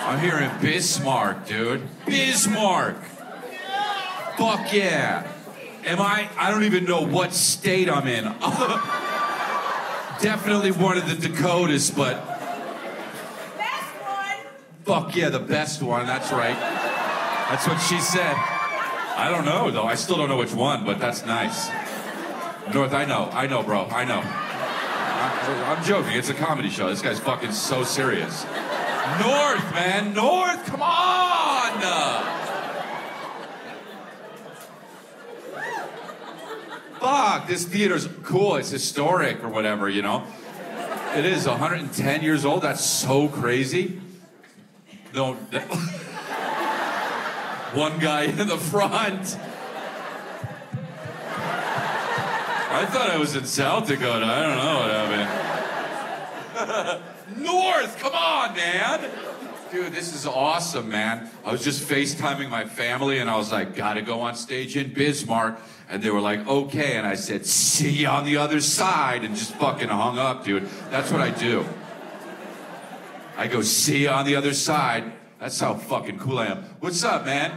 I'm here in Bismarck, dude. Bismarck. Fuck yeah. I don't even know what state I'm in. Definitely one of the Dakotas, but... Best one. Fuck yeah, the best one, that's right. That's what she said. I don't know, though. I still don't know which one, but that's nice. North, I know, bro, I know. I'm joking, it's a comedy show. This guy's fucking so serious. North, man, North, come on! Fuck, this theater's cool, it's historic or whatever, you know? It is 110 years old, that's so crazy. No, one guy in the front. I thought I was in South Dakota, I don't know what happened. North, come on, man! Dude, this is awesome, man. I was just FaceTiming my family and I was like, gotta go on stage in Bismarck. And they were like, okay. And I said, see you on the other side, and just fucking hung up, dude. That's what I do. I go, see you on the other side. That's how fucking cool I am. What's up, man?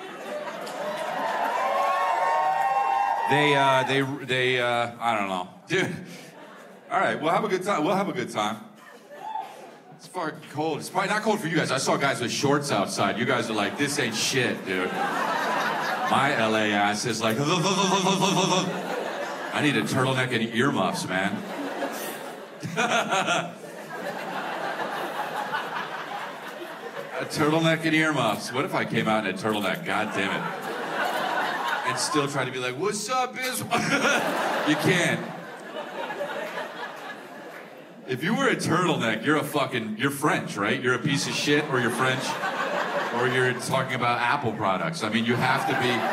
They, I don't know. Dude. All right, we'll have a good time. We'll have a good time. It's fucking cold. It's probably not cold for you guys. I saw guys with shorts outside. You guys are like, this ain't shit, dude. My LA ass is like, I need a turtleneck and earmuffs, man. A turtleneck and earmuffs. What if I came out in a turtleneck? God damn it. And still try to be like, what's up, Bismarck? You can't. If you wear a turtleneck, you're French, right? You're a piece of shit, or you're French. Or you're talking about Apple products. I mean, you have to be...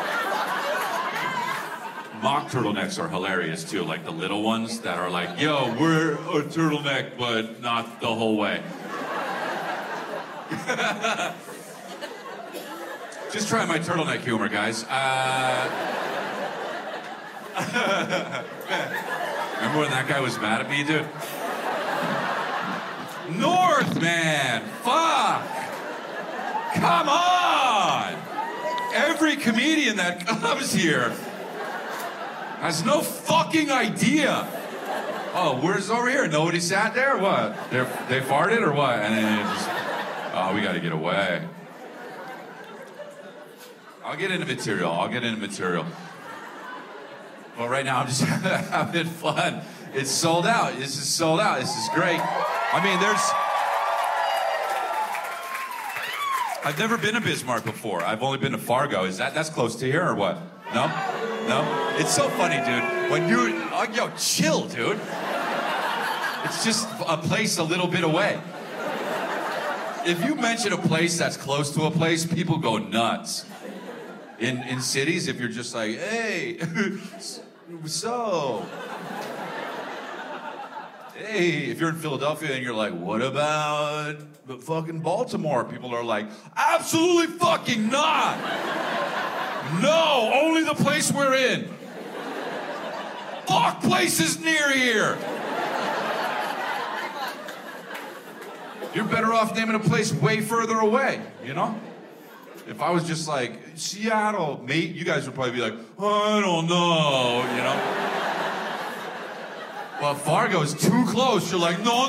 Mock turtlenecks are hilarious, too. Like the little ones that are like, yo, we're a turtleneck, but not the whole way. Just try my turtleneck humor, guys. Remember when that guy was mad at me, dude? North, man! Fuck! Come on! Every comedian that comes here has no fucking idea. Oh, where's over here? Nobody sat there? What? They farted or what? And then it just... Oh, we gotta get away. I'll get into material. Well, right now I'm just having fun. It's sold out. This is sold out. This is great. I mean, I've never been to Bismarck before. I've only been to Fargo. That's close to here or what? No? It's so funny, dude. When yo, chill, dude. It's just a place a little bit away. If you mention a place that's close to a place, people go nuts. In cities, if you're just like, hey, so... Hey, if you're in Philadelphia and you're like, what about fucking Baltimore? People are like, absolutely fucking not. No, only the place we're in. Fuck places near here. You're better off naming a place way further away, you know? If I was just like, Seattle, mate, you guys would probably be like, I don't know, you know? Well, Fargo's too close. You're like, no.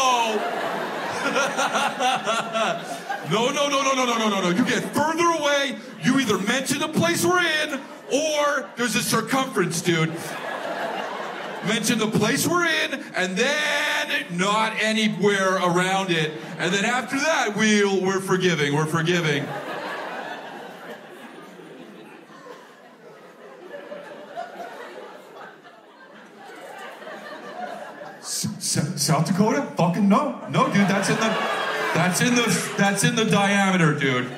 No. You get further away. You either mention the place we're in, or there's a circumference, dude. Mention the place we're in, and then not anywhere around it. And then after that, we're forgiving. We're forgiving. South Dakota? Fucking no, dude. That's in the diameter, dude.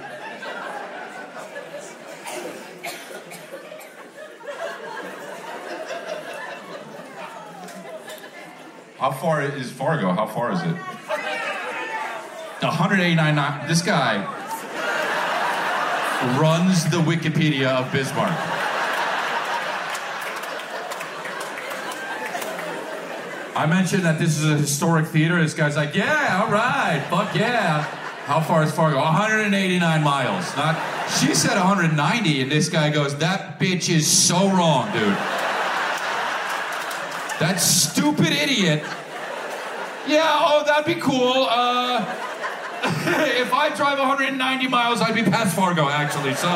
How far is Fargo? How far is it? 189. This guy runs the Wikipedia of Bismarck. I mentioned that this is a historic theater. This guy's like, yeah, all right, fuck yeah. How far is Fargo? 189 miles. Not. She said 190, and this guy goes, "That bitch is so wrong, dude. That stupid idiot. Yeah, oh, that'd be cool. If I drive 190 miles, I'd be past Fargo, actually, so.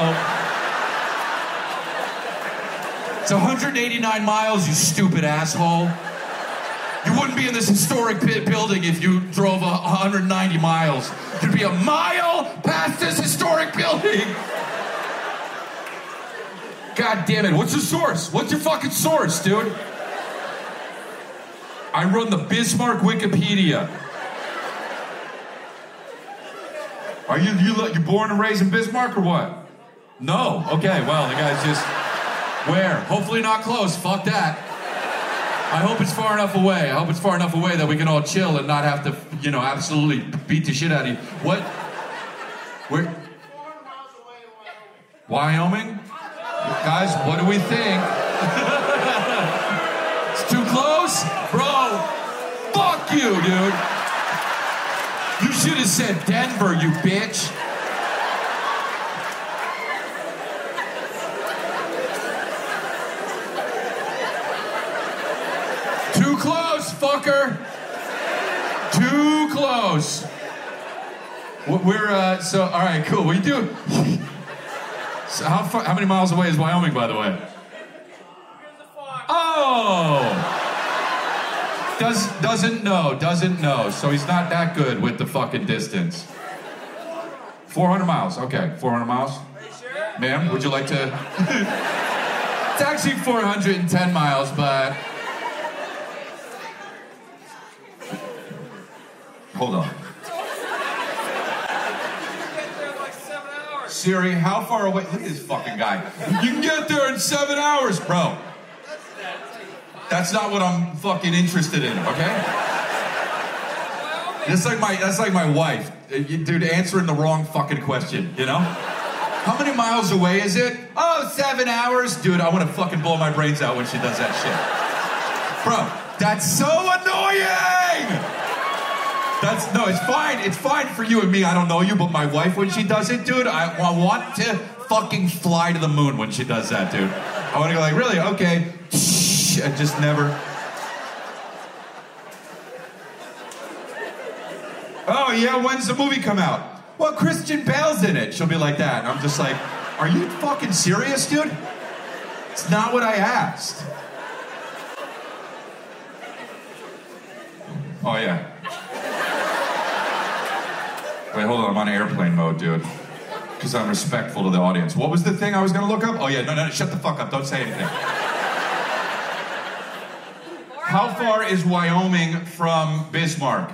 It's 189 miles, you stupid asshole. You wouldn't be in this historic building if you drove 190 miles. You'd be a mile past this historic building. God damn it, what's your source? What's your fucking source, dude? I run the Bismarck Wikipedia. Are you born and raised in Bismarck or what? No. Okay, well, the guy's just... Where? Hopefully not close. Fuck that. I hope it's far enough away. I hope it's far enough away that we can all chill and not have to, absolutely beat the shit out of you. What? Where? 400 miles away in Wyoming. Wyoming? Guys, what do we think? It's too close? Bro, fuck you, dude. You should have said Denver, you bitch. Too close, fucker. Too close. We're, all right, cool. What do you do? So how many miles away is Wyoming, by the way? Oh! Doesn't know. So he's not that good with the fucking distance. 400 miles, okay. 400 miles? Ma'am, would you like to? It's actually 410 miles, but... Hold on. Siri, how far away? Look at this fucking guy. You can get there in 7 hours, bro. That's not what I'm fucking interested in, okay? That's like my wife. Dude, answering the wrong fucking question, you know? How many miles away is it? Oh, 7 hours. Dude, I want to fucking blow my brains out when she does that shit. Bro, that's so annoying! No, it's fine. It's fine for you and me. I don't know you, but my wife, when she does it, dude, I want to fucking fly to the moon when she does that, dude. I want to go like, really? Okay. I just never... Oh, yeah, when's the movie come out? Well, Christian Bale's in it. She'll be like that. And I'm just like, are you fucking serious, dude? It's not what I asked. Oh, yeah. Wait, hold on, I'm on airplane mode, dude. Because I'm respectful to the audience. What was the thing I was gonna look up? Oh yeah, no, shut the fuck up, don't say anything. How far is Wyoming from Bismarck?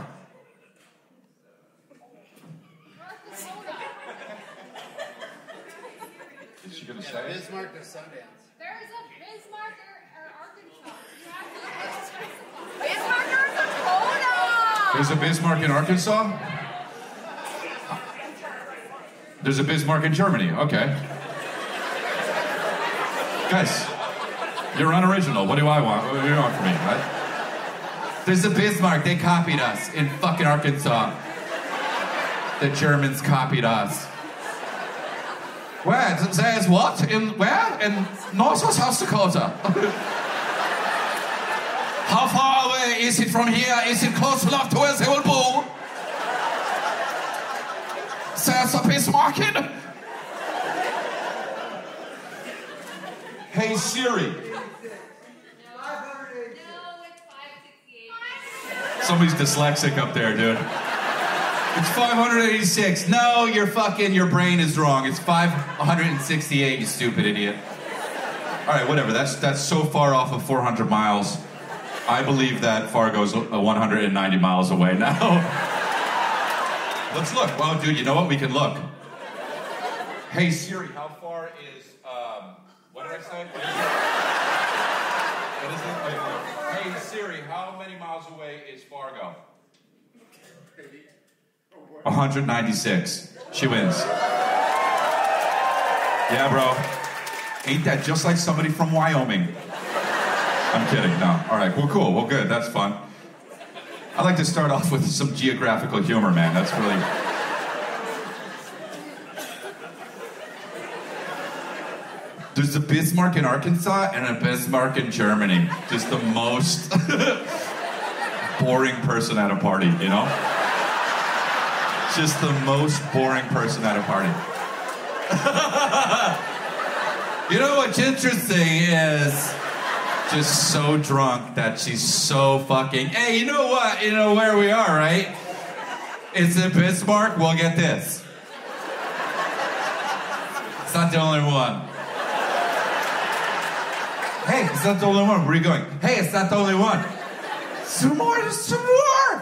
Is she gonna say it? Bismarck to Sundance. There is a Bismarck or Arkansas. You have to specify. Bismarck, Arkansas. There's a Bismarck in Arkansas? There's a Bismarck in Germany, okay. Guys, you're unoriginal. What do I want? What do you want from me, right? There's a Bismarck, they copied us in fucking Arkansas. The Germans copied us. Where? There's what? In where? In North or South Dakota? How far away is it from here? Is it close enough to where they will boom? There's a Bismarck in. Hey Siri. No, it's 568. Somebody's dyslexic up there, dude. It's 586. No, your brain is wrong. It's 568, you stupid idiot. All right, whatever. That's so far off of 400 miles. I believe that Fargo's 190 miles away now. Let's look. Well, dude, you know what? We can look. Hey Siri, how far is what did I say? What is it? Wait. Hey Siri, how many miles away is Fargo? 196. She wins. Yeah, bro. Ain't that just like somebody from Wyoming? I'm kidding. No. All right. Well, cool. Well, good. That's fun. I like to start off with some geographical humor, man. That's really... There's a Bismarck in Arkansas and a Bismarck in Germany. Just the most boring person at a party, you know? Just the most boring person at a party. You know what's interesting is just so drunk that she's so fucking... Hey, you know what? You know where we are, right? It's in Bismarck. Well, get this. It's not the only one. Hey, it's not the only one. Where are you going? Hey, it's not the only one. Some more, there's some more.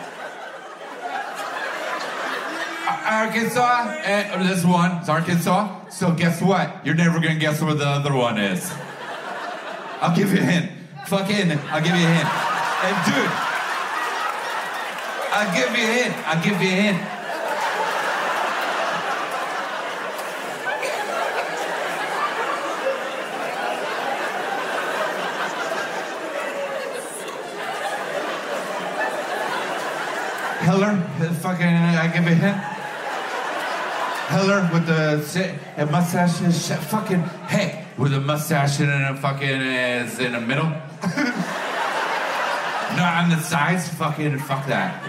Arkansas, and this one is Arkansas. So guess what? You're never gonna guess where the other one is. I'll give you a hint. Fucking, I'll give you a hint. And dude, I'll give you a hint. I'll give you a hint. Heller, fucking, I give you a hint. Heller with the mustache, fucking, hey, with a mustache and a fucking is in the middle. Not on the sides, fucking, fuck that.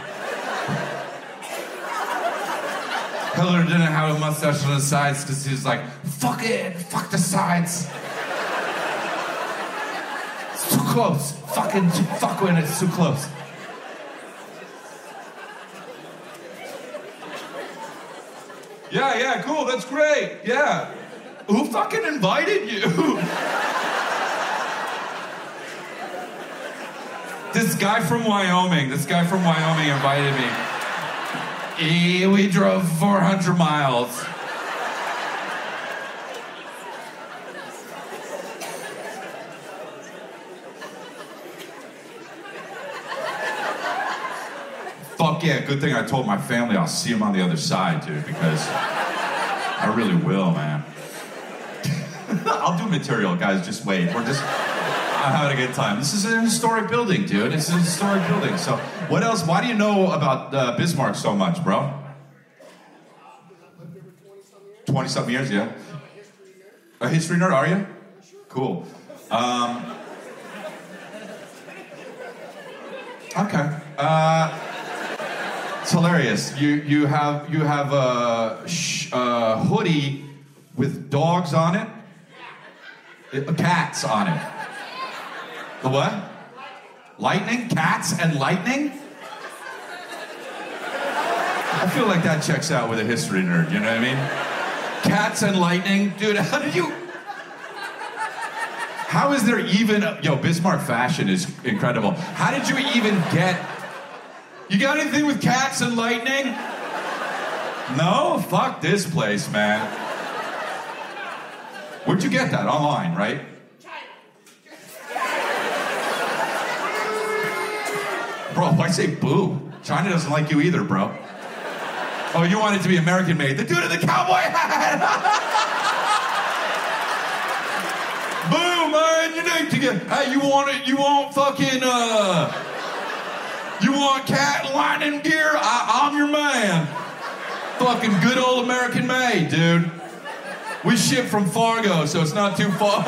Heller didn't have a mustache on the sides because he was like, fuck it, fuck the sides. It's too close, fucking, fuck when it's too close. Yeah, cool, that's great, yeah. Who fucking invited you? This guy from Wyoming invited me. We drove 400 miles. Fuck yeah, good thing I told my family I'll see him on the other side, dude, because I really will, man. I'll do material, guys, just wait. I'm having a good time. This is an historic building, dude. It's an historic building. So, what else? Why do you know about Bismarck so much, bro? 20-something years, yeah. A history nerd, are you? Cool. Okay. It's hilarious. You have a hoodie with dogs on it, cats on it. The what? Lightning? Cats and lightning? I feel like that checks out with a history nerd. You know what I mean? Cats and lightning, dude. How is there even? Bismarck fashion is incredible. How did you even get? You got anything with cats and lightning? No? Fuck this place, man. Where'd you get that? Online, right? Bro, why say boo? China doesn't like you either, bro. Oh, you want it to be American made. The dude in the cowboy hat! Boo, man, you need to get... Hey, you want fucking, you want cat and lightning gear? I'm your man. Fucking good old American made, dude. We ship from Fargo, so it's not too far.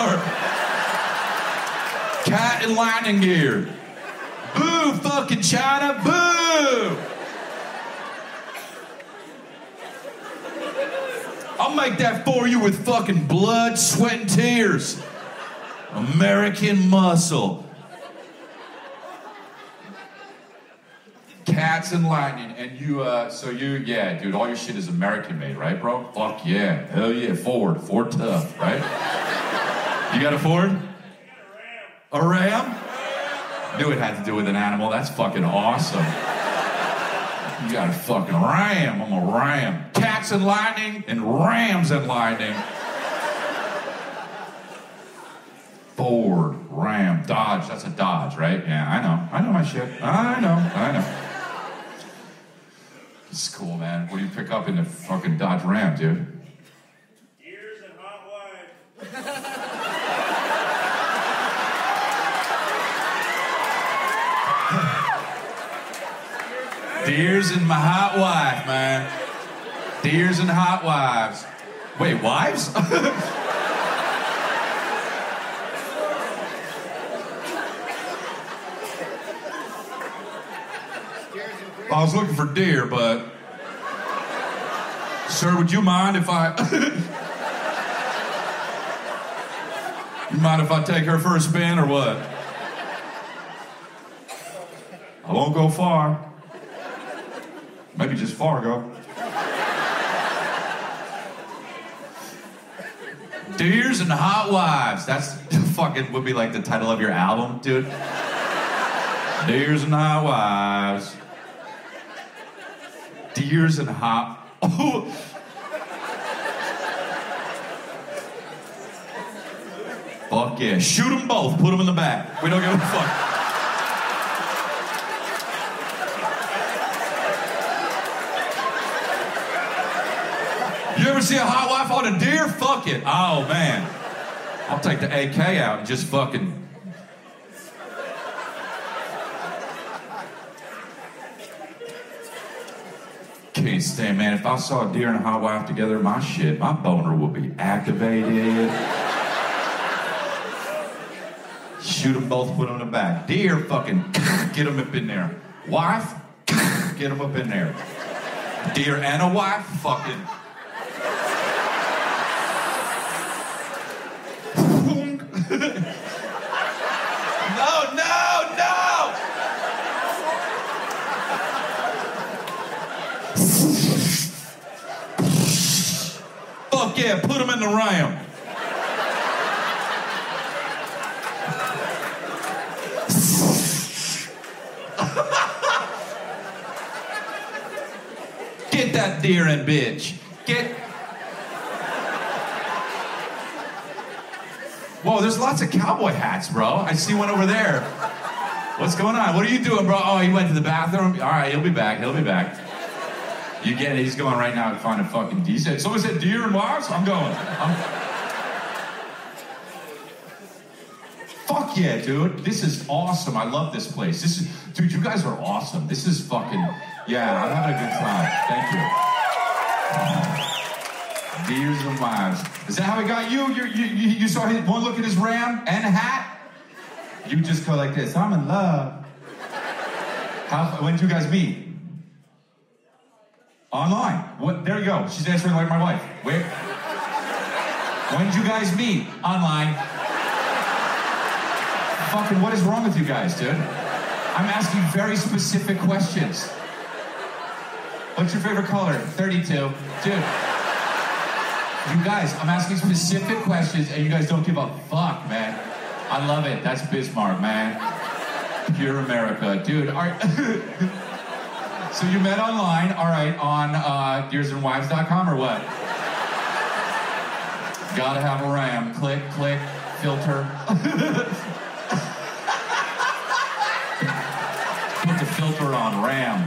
Cat and lightning gear. Boo, fucking China, boo! I'll make that for you with fucking blood, sweat, and tears. American muscle. Cats and lightning, and yeah, dude, all your shit is American made, right, bro? Fuck yeah, hell yeah, Ford tough, right? You got a Ford? A Ram? Knew it had to do with an animal. That's fucking awesome. You got a fucking Ram. I'm a Ram. Cats and lightning and Rams and lightning. Ford, Ram, Dodge. That's a Dodge, right? Yeah, I know. I know my shit. I know. It's cool, man. What do you pick up in the fucking Dodge Ram, dude? Years and hot wives. Deers and my hot wife, man. Deers and hot wives. Wait, wives? I was looking for deer, but... Sir, would you mind if I... You mind if I take her for a spin or what? I won't go far. Maybe just Fargo. Deers and Hot Wives. That's fucking would be like the title of your album, dude. Deers and Hot Wives. Deers and Hot... Oh. Fuck yeah. Shoot them both. Put them in the back. We don't give a fuck. You ever see a hot wife on a deer? Fuck it. Oh, man. I'll take the AK out and just fucking... Can't stand, man. If I saw a deer and a hot wife together, my boner would be activated. Shoot them both, put them in the back. Deer, fucking get them up in there. Wife, get them up in there. Deer and a wife, fucking... No! Fuck yeah, put them in the ram. Get that deer in, bitch. Whoa, there's lots of cowboy hats, bro. I see one over there. What's going on? What are you doing, bro? Oh, he went to the bathroom? All right, he'll be back. You get it? He's going right now to find a fucking decent. Someone said deer and wives? I'm going. Fuck yeah, dude. This is awesome. I love this place. Dude, you guys are awesome. This is fucking, yeah, I'm having a good time. Thank you. Deers and wives. Is that how he got you? You saw one look at his ram and a hat? You just go like this. I'm in love. When did you guys meet? Online. What? There you go. She's answering like my wife. Where? When did you guys meet? Online. Fucking what is wrong with you guys, dude? I'm asking very specific questions. What's your favorite color? 32. Dude. You guys, I'm asking specific questions and you guys don't give a fuck, man. I love it. That's Bismarck, man. Pure America. Dude, so you met online, all right, on deersandwives.com or what? Gotta have a ram. Click, filter. Put the filter on ram.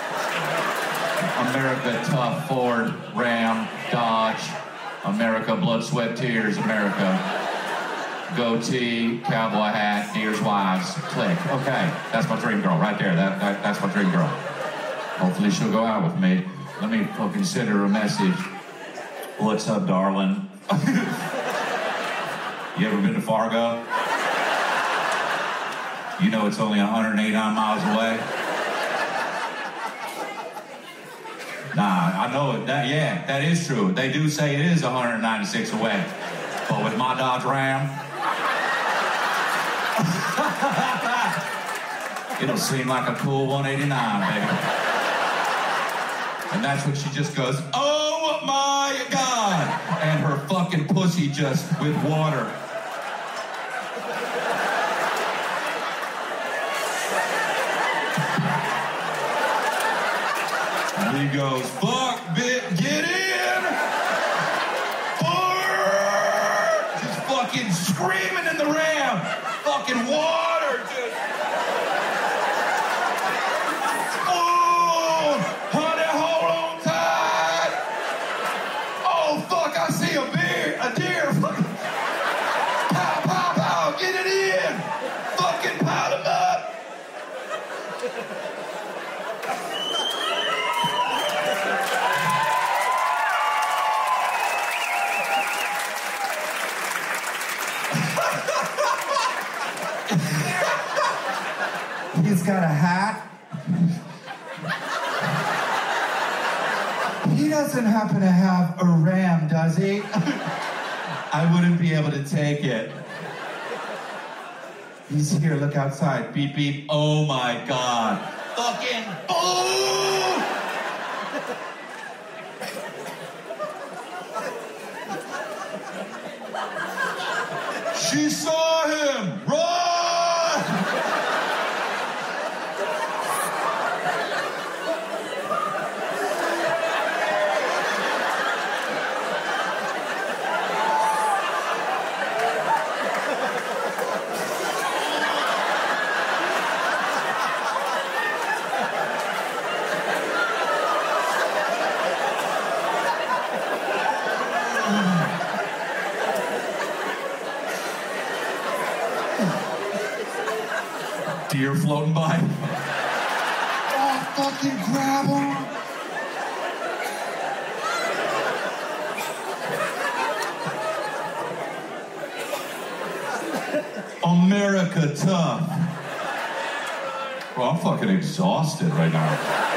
America, tough, Ford, Ram, Dodge. America, blood, sweat, tears, America. Goatee, cowboy hat, deer's wives. Click. Okay, that's my dream girl right there. That's my dream girl. Hopefully she'll go out with me. Let me fucking send her a message. What's up, darling? You ever been to Fargo? You know it's only 189 miles away? Nah, I know it. That is true. They do say it is 196 away. But with my Dodge Ram, it'll seem like a cool 189, baby. And that's when she just goes, oh my God! And her fucking pussy just with water. And he goes, fuck, bitch, get in! Just fucking screaming in the ram. Fucking water, just. Oh, honey, hold on tight. Oh, fuck, I see a deer. Fucking. Pow, get it in. Fucking pile him up. He's got a hat. He doesn't happen to have a ram, does he? I wouldn't be able to take it. He's here, look outside. Beep, beep. Oh my God. Fucking boom! She saw him! Run! Deer floating by. Oh, fucking grab him. America tough. Well, I'm fucking exhausted right now.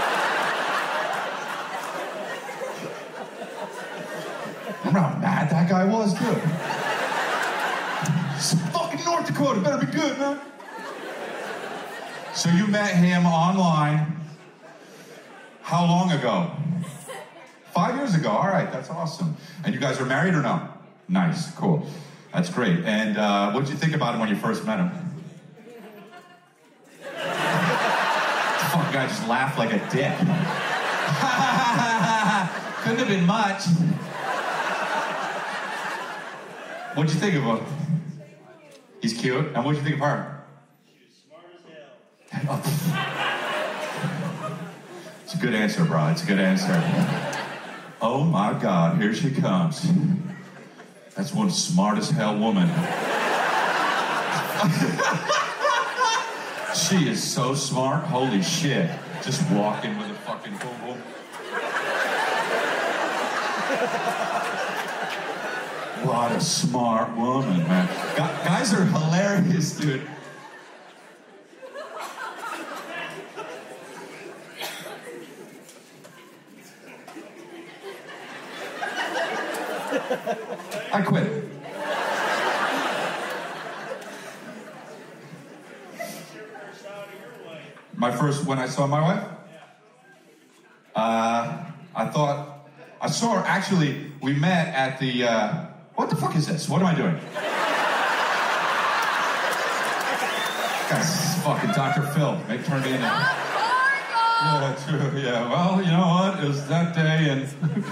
Remember how mad that guy was, too? It's fucking North Dakota, better be good, man. So you met him online. How long ago? 5 years ago. All right, that's awesome. And you guys are married or no? Nice, cool. That's great. And what did you think about him when you first met him? Fuck, guy just laughed like a dick. Couldn't have been much. What'd you think of him? He's cute. And what'd you think of her? It's a good answer, bro. It's a good answer. Oh my God, here she comes. That's one smart as hell woman. She is so smart. Holy shit. Just walking with a fucking boom boom. What a smart woman, man. Guys are hilarious, dude. I quit. My first, when I saw my wife? I saw her, actually, we met at the, what the fuck is this? What am I doing? Guy's fucking Dr. Phil. They turned me in. Yeah, true, yeah. Well, you know what? It was that day and...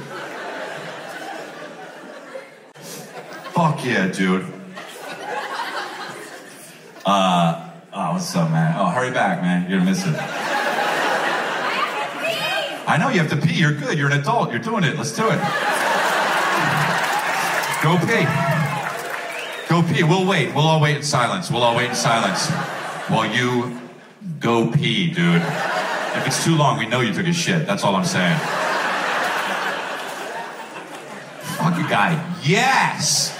Fuck yeah, dude. Oh, what's up, man? Oh, hurry back, man. You're gonna miss it. I know you have to pee. You're good. You're an adult. You're doing it. Let's do it. Go pee. Go pee. We'll wait. We'll all wait in silence. We'll all wait in silence while you go pee, dude. If it's too long, we know you took a shit. That's all I'm saying. Fuck you, guy. Yes!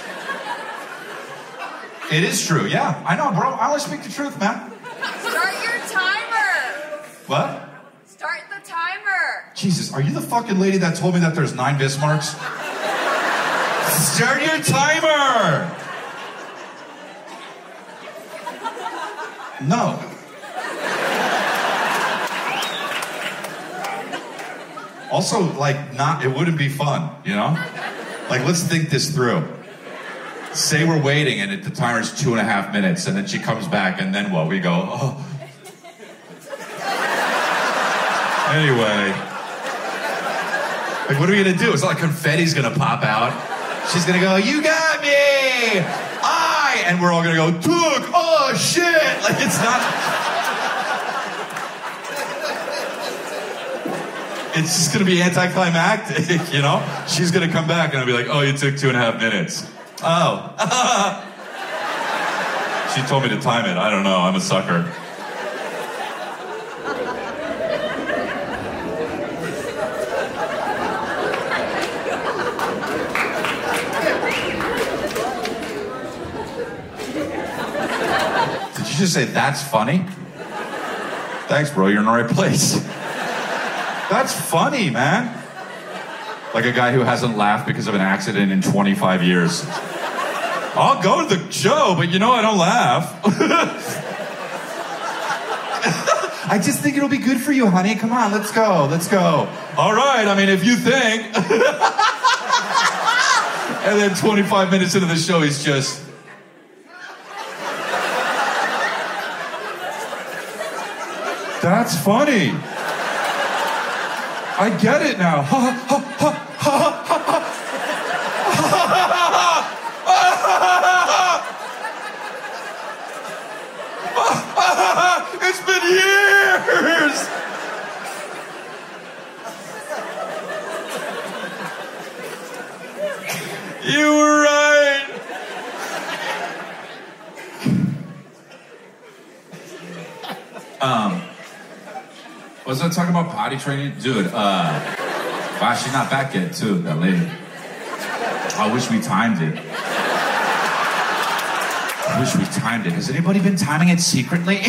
It is true, yeah. I know, bro. I only speak the truth, man. Start your timer. What? Start the timer. Jesus, are you the fucking lady that told me that there's 9 Bismarcks? Start your timer! No. Also, like, it wouldn't be fun, you know? Like, let's think this through. Say we're waiting and the timer's 2.5 minutes and then she comes back and then what? We go, oh. Anyway. Like, what are we gonna do? It's not like confetti's gonna pop out. She's gonna go, you got me! And we're all gonna go, Took! Oh, shit! Like, it's not... It's just gonna be anticlimactic, you know? She's gonna come back and I'll be like, oh, you took 2.5 minutes. Oh. She told me to time it. I don't know. I'm a sucker. Did you just say, that's funny? Thanks, bro. You're in the right place. That's funny, man. Like a guy who hasn't laughed because of an accident in 25 years. I'll go to the show, but you know I don't laugh. I just think it'll be good for you, honey. Come on, let's go. All right, I mean, if you think. And then 25 minutes into the show, he's just... That's funny. I get it now. It's been years. You were right. Was I talking about potty training? Dude, wow, she's not back yet, too, that lady. I wish we timed it. Has anybody been timing it secretly?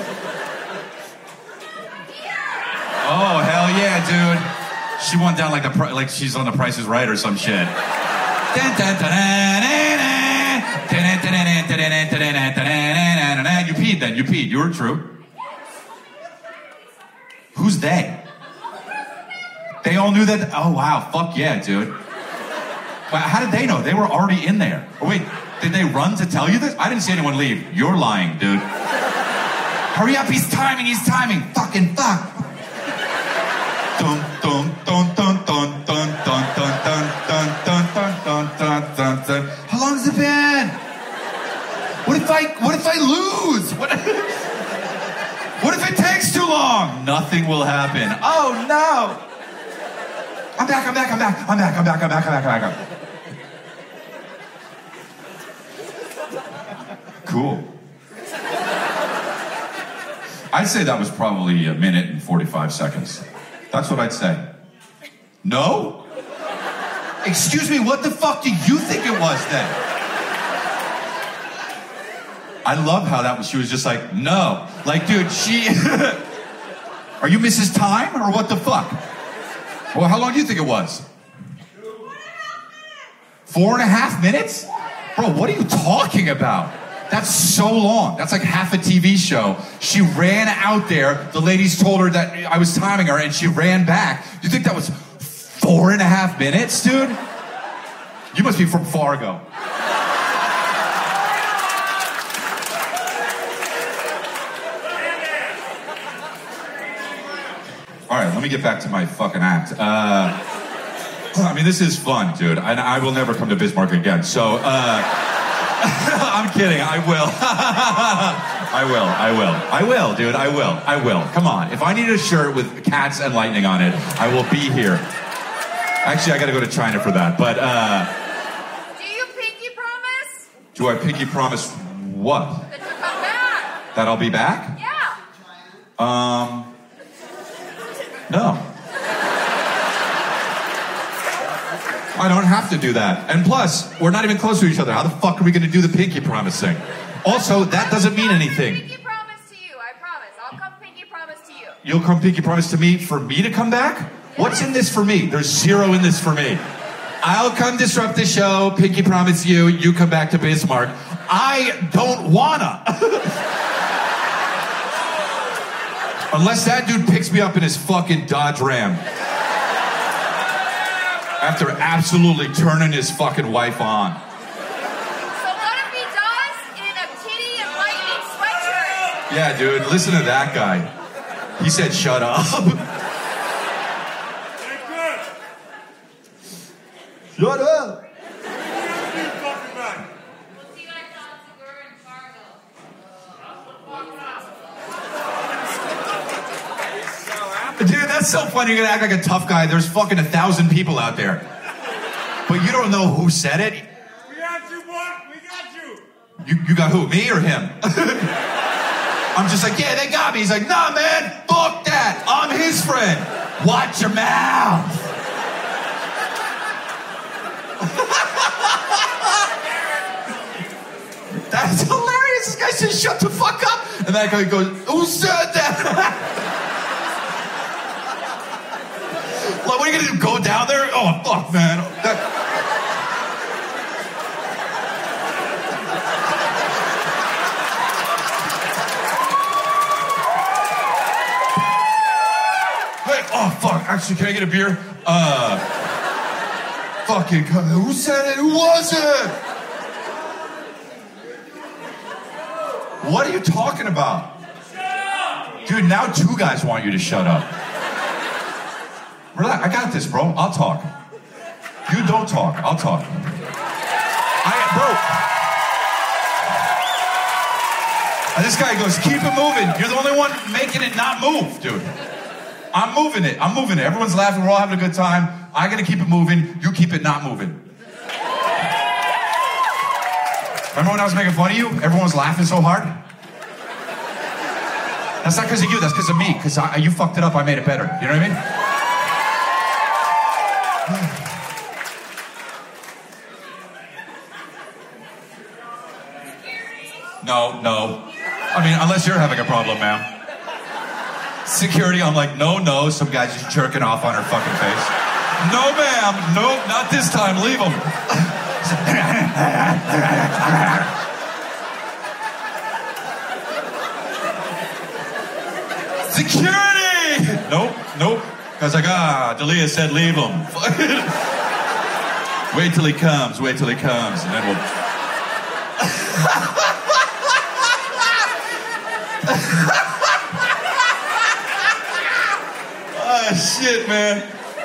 Oh, hell yeah, dude. She went down like she's on The Price is Right or some shit. You peed then, you peed. You were true. Who's they? They all knew that? Oh, wow. Fuck yeah, dude. But how did they know? They were already in there. Or wait, did they run to tell you this? I didn't see anyone leave. You're lying, dude. Hurry up, he's timing. Fucking fuck. Dun, dun, dun, dun, dun, dun, dun, dun, dun, dun, dun, dun, dun, dun, dun. How long has it been? What if I lose? What if it takes too long? Nothing will happen. Oh no! I'm back. Cool. I'd say that was probably a minute and 45 seconds. That's what I'd say. No? Excuse me, what the fuck do you think it was then? I love how that was, she was just like, no. Like, dude, she... Are you Mrs. Time or what the fuck? Well, how long do you think it was? 4.5 minutes? Bro, what are you talking about? That's so long. That's like half a TV show. She ran out there. The ladies told her that I was timing her, and she ran back. You think that was 4.5 minutes, dude? You must be from Fargo. All right, let me get back to my fucking act. I mean, this is fun, dude. And I will never come to Bismarck again. So, I'm kidding. I will. I will, dude. I will. Come on. If I need a shirt with cats and lightning on it, I will be here. Actually, I got to go to China for that. But, Do you pinky promise? Do I pinky promise what? That you'll come back. That I'll be back? Yeah. No. I don't have to do that. And plus, we're not even close to each other. How the fuck are we going to do the pinky promise thing? Also, that doesn't mean anything. Pinky promise to you, I promise. I'll come pinky promise to you. You'll come pinky promise to me for me to come back? What's in this for me? There's zero in this for me. I'll come disrupt the show, pinky promise you, you come back to Bismarck. I don't wanna. Unless that dude picks me up in his fucking Dodge Ram. After absolutely turning his fucking wife on. So what if he does in a kitty and lightning sweatshirt? Yeah, dude, listen to that guy. He said, shut up. Shut up. We'll see you at Donziger and Fargo. Dude, that's so funny. You're gonna act like a tough guy. There's fucking 1,000 people out there. But you don't know who said it? We got you, boy. We got you. You got who? Me or him? I'm just like, yeah, they got me. He's like, nah, man, fuck that. I'm his friend. Watch your mouth. That's hilarious. This guy says, shut the fuck up. And that guy goes, who said that? Like, what are you gonna do? Go down there? Oh, fuck, man. Hey, oh, fuck. Actually, can I get a beer? Fucking, who said it? Who was it? What are you talking about? Dude, now 2 guys want you to shut up. Relax, I got this, bro. I'll talk. You don't talk, I'll talk. Bro. And this guy goes, keep it moving. You're the only one making it not move, dude. I'm moving it. Everyone's laughing, we're all having a good time. I gotta keep it moving, you keep it not moving. Remember when I was making fun of you? Everyone was laughing so hard? That's not because of you, that's because of me. Because you fucked it up, I made it better. You know what I mean? No. I mean, unless you're having a problem, ma'am. Security, I'm like, no. Some guy's just jerking off on her fucking face. No, ma'am. No, not this time. Leave him. Security! Nope. I was like, Dalia said leave him. Wait till he comes, and then we'll... Oh, shit, man.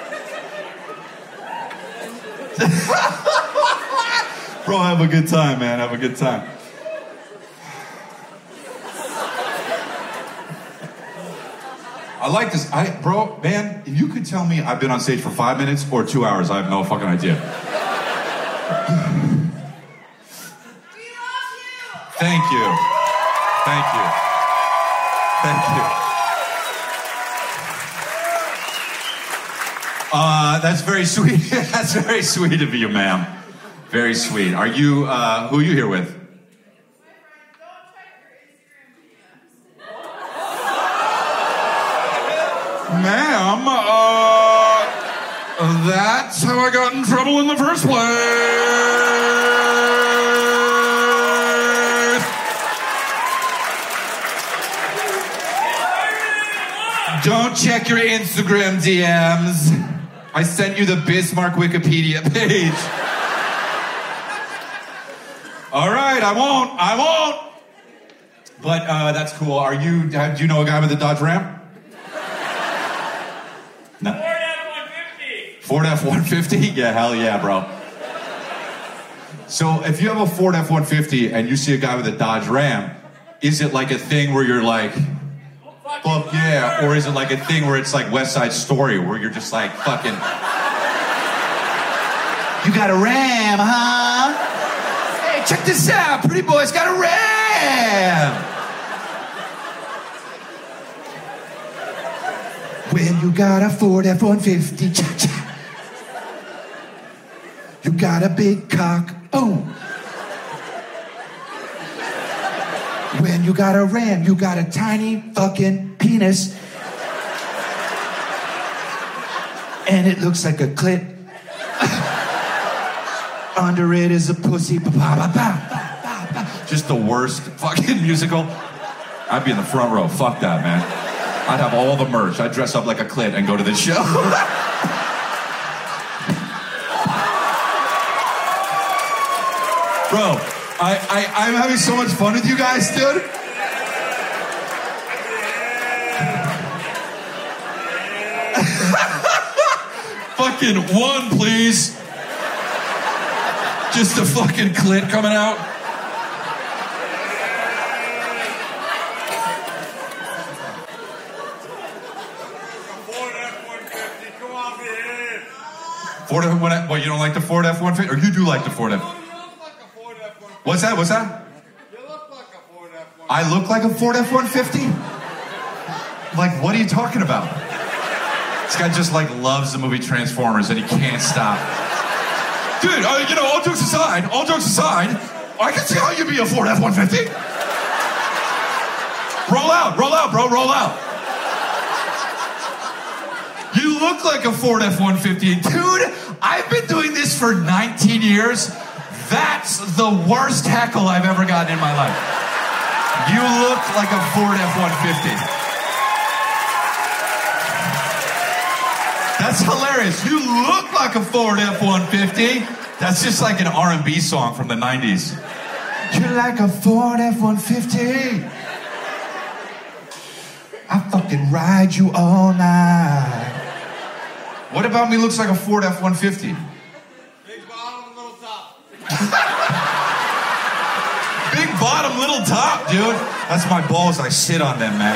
Bro, have a good time, man. Have a good time. I like this. Bro, man, if you could tell me I've been on stage for 5 minutes or 2 hours, I have no fucking idea. We love you. Thank you. That's very sweet. That's very sweet of you, ma'am. Very sweet. Are you, who are you here with? Ma'am, that's how I got in trouble in the first place. Don't check your Instagram DMs. I sent you the Bismarck Wikipedia page. All right, I won't. But that's cool. Do you know a guy with a Dodge Ram? No. Ford F-150? Yeah, hell yeah, bro. So if you have a Ford F-150 and you see a guy with a Dodge Ram, is it like a thing where you're like, fuck yeah, or is it like a thing where it's like West Side Story where you're just like fucking, you got a Ram, huh? Hey, check this out, pretty boy's got a Ram. When you got a Ford F-150, cha-cha. You got a big cock, boom. When you got a Ram, you got a tiny fucking penis. And it looks like a clit. Under it is a pussy. Just the worst fucking musical. I'd be in the front row. Fuck that, man. I'd have all the merch. I'd dress up like a clit and go to the show. Bro, I'm having so much fun with you guys, dude. Fucking one, please. Just a fucking clit coming out. Ford F-150, come on, behave. Ford F-150, what, you don't like the Ford F-150? Or you do like the Ford F-150? You look like a Ford F-150. What's that? You look like a Ford F-150. I look like a Ford F-150? Like, what are you talking about? This guy just like loves the movie Transformers and he can't stop. Dude, all jokes aside, I can see how you'd be a Ford F-150. Roll out, bro, roll out. You look like a Ford F-150. Dude, I've been doing this for 19 years. That's the worst heckle I've ever gotten in my life. You look like a Ford F-150. That's hilarious. You look like a Ford F-150. That's just like an R&B song from the 90s. You're like a Ford F-150. I fucking ride you all night. What about me looks like a Ford F-150? Big bottom, little top. Big bottom, little top, dude. That's my balls. I sit on them, man.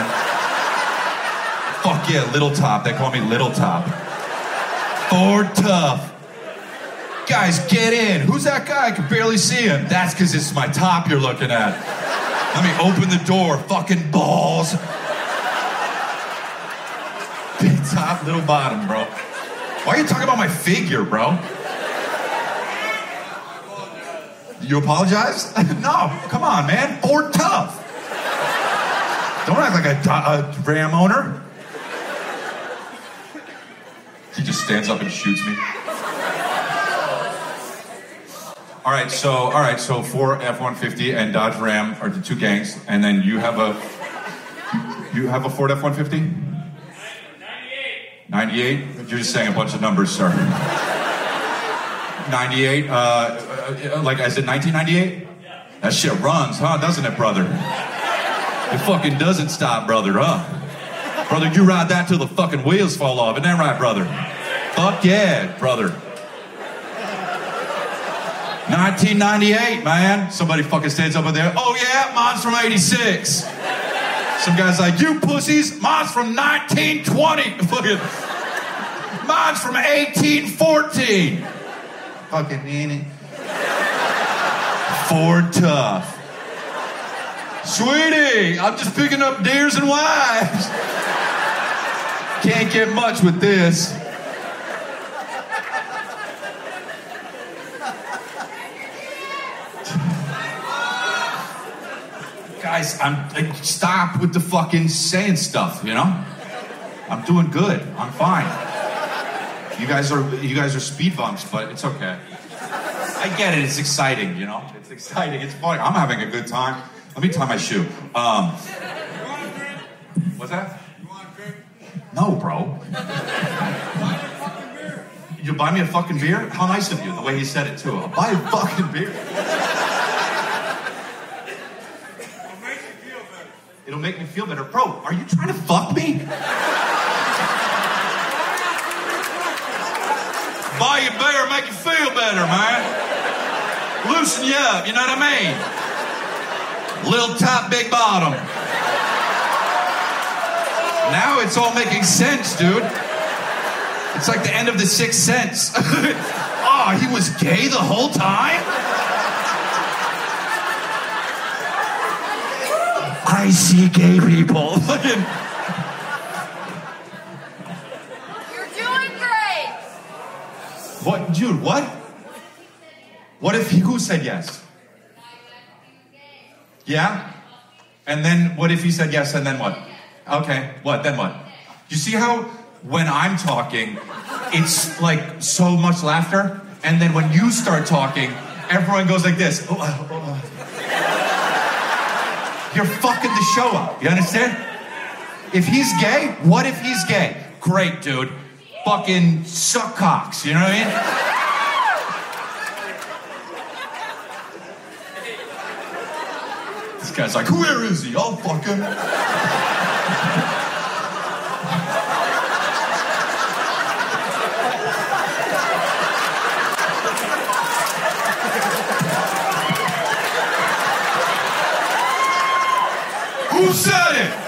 Fuck yeah, little top. They call me little top. Ford tough. Guys, get in. Who's that guy? I can barely see him. That's because it's my top you're looking at. Let me open the door. Fucking balls. Big top, little bottom, bro. Why are you talking about my figure, bro? You apologize? No, come on, man. Ford tough. Don't act like a Ram owner. He just stands up and shoots me. All right, so Ford F-150 and Dodge Ram are the two gangs, and then you have a Ford F-150? 98? You're just saying a bunch of numbers, sir. 98, like I said, 1998? That shit runs, huh? Doesn't it, brother? It fucking doesn't stop, brother, huh? Brother, you ride that till the fucking wheels fall off. Isn't that right, brother? Fuck yeah, brother. 1998, man. Somebody fucking stands up there. Oh yeah, mine's from 86. Some guy's like, you pussies, mine's from 1920. Fucking, mine's from 1814. Fucking meanie. Ford tough. Sweetie, I'm just picking up deers and wives. Can't get much with this. Guys, stop with the fucking saying stuff, you know? I'm doing good. I'm fine. You guys are speed bumps, but it's okay. I get it. It's exciting, you know? It's exciting. It's funny. I'm having a good time. Let me tie my shoe. What's that? You want a drink? No, bro. You buy me a fucking beer? How nice of you, the way he said it, too. I'll buy a fucking beer. It'll make me feel better. Bro, are you trying to fuck me? Buy you beer, make you feel better, man. Loosen you up, you know what I mean? Little top, big bottom. Now it's all making sense, dude. It's like the end of The Sixth Sense. Oh, he was gay the whole time? I see gay people. You're doing great. What, dude, what? What if who said yes? Yeah? And then what if he said yes and then what? Okay, what, then what? You see how when I'm talking, it's like so much laughter? And then when you start talking, everyone goes like this. You're fucking the show up. You understand? If he's gay, what if he's gay? Great, dude. Fucking suck cocks. You know what I mean? This guy's like, where is he? I'll fuck him. Who said it?